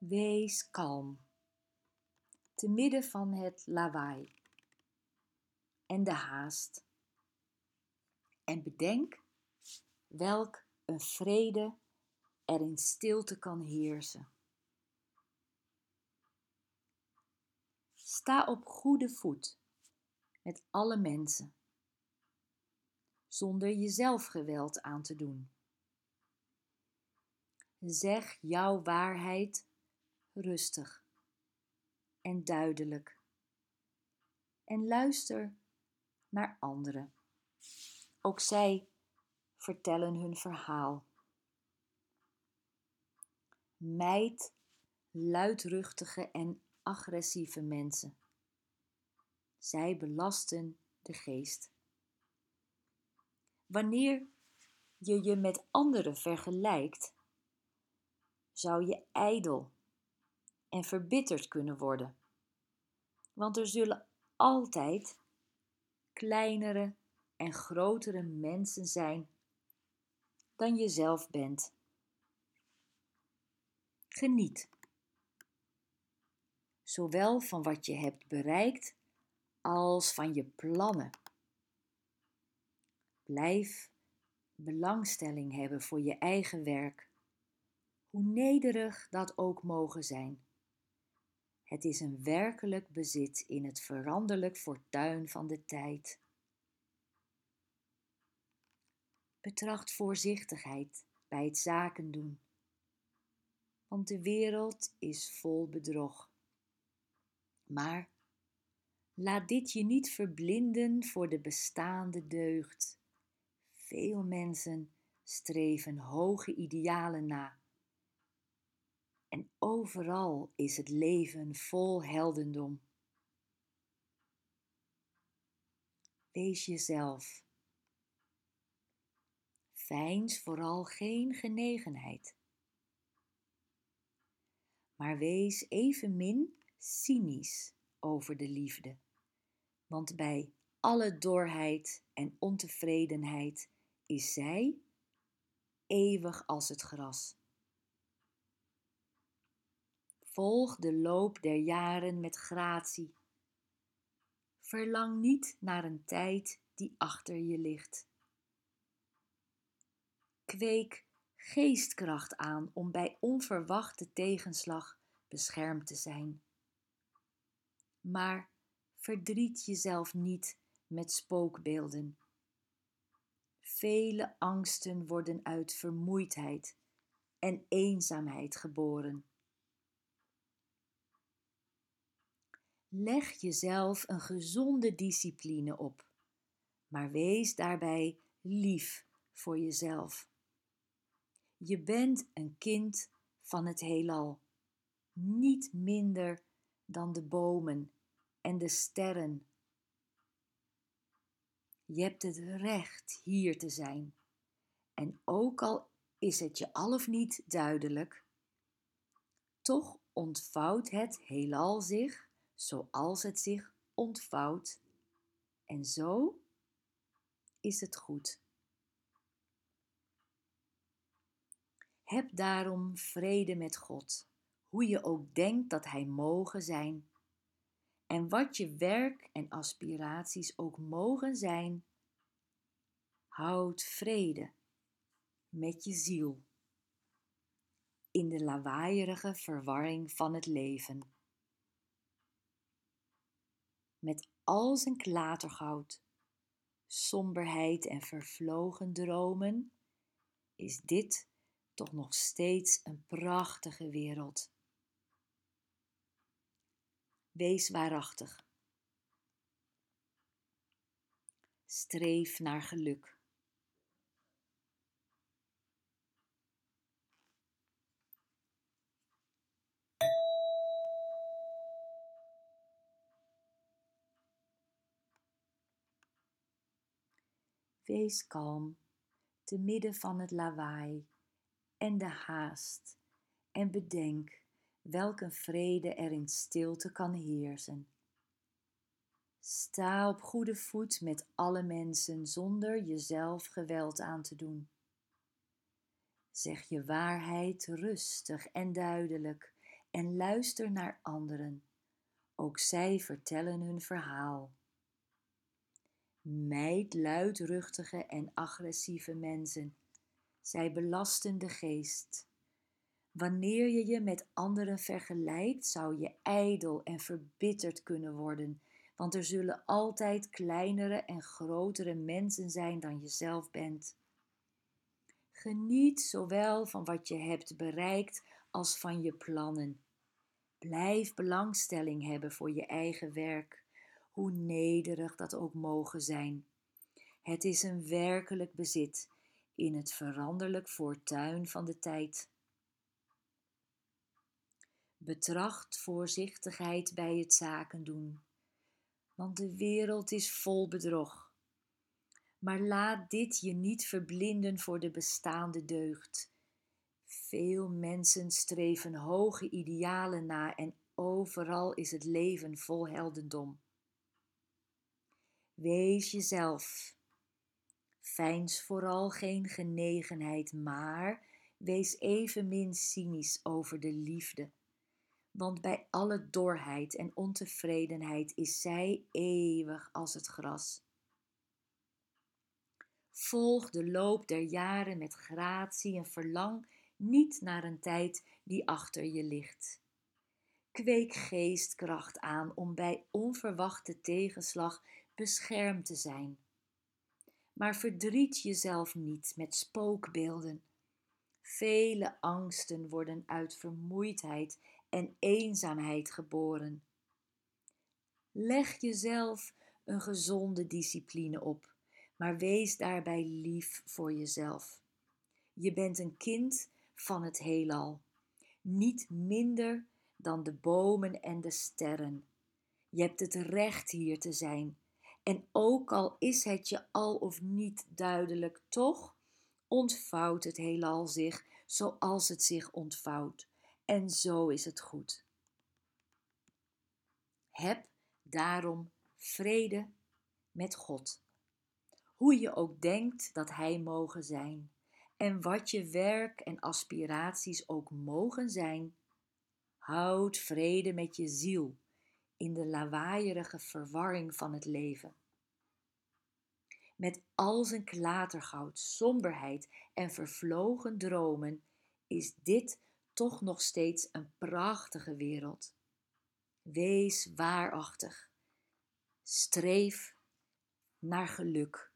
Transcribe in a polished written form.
Wees kalm, te midden van het lawaai en de haast. En bedenk welk een vrede er in stilte kan heersen. Sta op goede voet met alle mensen, zonder jezelf geweld aan te doen. Zeg jouw waarheid rustig en duidelijk en luister naar anderen. Ook zij vertellen hun verhaal. Mijd luidruchtige en agressieve mensen. Zij belasten de geest. Wanneer je je met anderen vergelijkt, zou je ijdel en verbitterd kunnen worden. Want er zullen altijd kleinere en grotere mensen zijn dan je zelf bent. Geniet, zowel van wat je hebt bereikt als van je plannen. Blijf belangstelling hebben voor je eigen werk, hoe nederig dat ook mogen zijn. Het is een werkelijk bezit in het veranderlijk fortuin van de tijd. Betracht voorzichtigheid bij het zaken doen, want de wereld is vol bedrog. Maar laat dit je niet verblinden voor de bestaande deugd. Veel mensen streven hoge idealen na. En overal is het leven vol heldendom. Wees jezelf. Veins vooral geen genegenheid. Maar wees evenmin cynisch over de liefde. Want bij alle dorheid en ontevredenheid is zij eeuwig als het gras. Volg de loop der jaren met gratie. Verlang niet naar een tijd die achter je ligt. Kweek geestkracht aan om bij onverwachte tegenslag beschermd te zijn. Maar verdriet jezelf niet met spookbeelden. Vele angsten worden uit vermoeidheid en eenzaamheid geboren. Leg jezelf een gezonde discipline op, maar wees daarbij lief voor jezelf. Je bent een kind van het heelal, niet minder dan de bomen en de sterren. Je hebt het recht hier te zijn. En ook al is het je al of niet duidelijk, toch ontvouwt het heelal zich zoals het zich ontvouwt. En zo is het goed. Heb daarom vrede met God, hoe je ook denkt dat Hij mogen zijn. En wat je werk en aspiraties ook mogen zijn, houd vrede met je ziel in de lawaaierige verwarring van het leven. Met al zijn klatergoud, somberheid en vervlogen dromen, is dit toch nog steeds een prachtige wereld. Wees waarachtig. Streef naar geluk. Wees kalm, te midden van het lawaai en de haast, en bedenk welk een vrede er in stilte kan heersen. Sta op goede voet met alle mensen zonder jezelf geweld aan te doen. Zeg je waarheid rustig en duidelijk en luister naar anderen. Ook zij vertellen hun verhaal. Mijd luidruchtige en agressieve mensen. Zij belasten de geest. Wanneer je je met anderen vergelijkt, zou je ijdel en verbitterd kunnen worden, want er zullen altijd kleinere en grotere mensen zijn dan je zelf bent. Geniet zowel van wat je hebt bereikt als van je plannen. Blijf belangstelling hebben voor je eigen werk, hoe nederig dat ook mogen zijn. Het is een werkelijk bezit in het veranderlijk fortuin van de tijd. Betracht voorzichtigheid bij het zaken doen, want de wereld is vol bedrog. Maar laat dit je niet verblinden voor de bestaande deugd. Veel mensen streven hoge idealen na en overal is het leven vol heldendom. Wees jezelf. Veins vooral geen genegenheid, maar wees evenmin cynisch over de liefde. Want bij alle dorheid en ontevredenheid is zij eeuwig als het gras. Volg de loop der jaren met gratie en verlang niet naar een tijd die achter je ligt. Kweek geestkracht aan om bij onverwachte tegenslag beschermd te zijn. Maar verdriet jezelf niet met spookbeelden. Vele angsten worden uit vermoeidheid en eenzaamheid geboren. Leg jezelf een gezonde discipline op, maar wees daarbij lief voor jezelf. Je bent een kind van het heelal, niet minder dan de bomen en de sterren. Je hebt het recht hier te zijn. En ook al is het je al of niet duidelijk, toch ontvouwt het heelal zich zoals het zich ontvouwt. En zo is het goed. Heb daarom vrede met God. Hoe je ook denkt dat Hij mogen zijn. En wat je werk en aspiraties ook mogen zijn. Houd vrede met je ziel in de lawaaierige verwarring van het leven. Met al zijn klatergoud, somberheid en vervlogen dromen is dit toch nog steeds een prachtige wereld. Wees waarachtig. Streef naar geluk.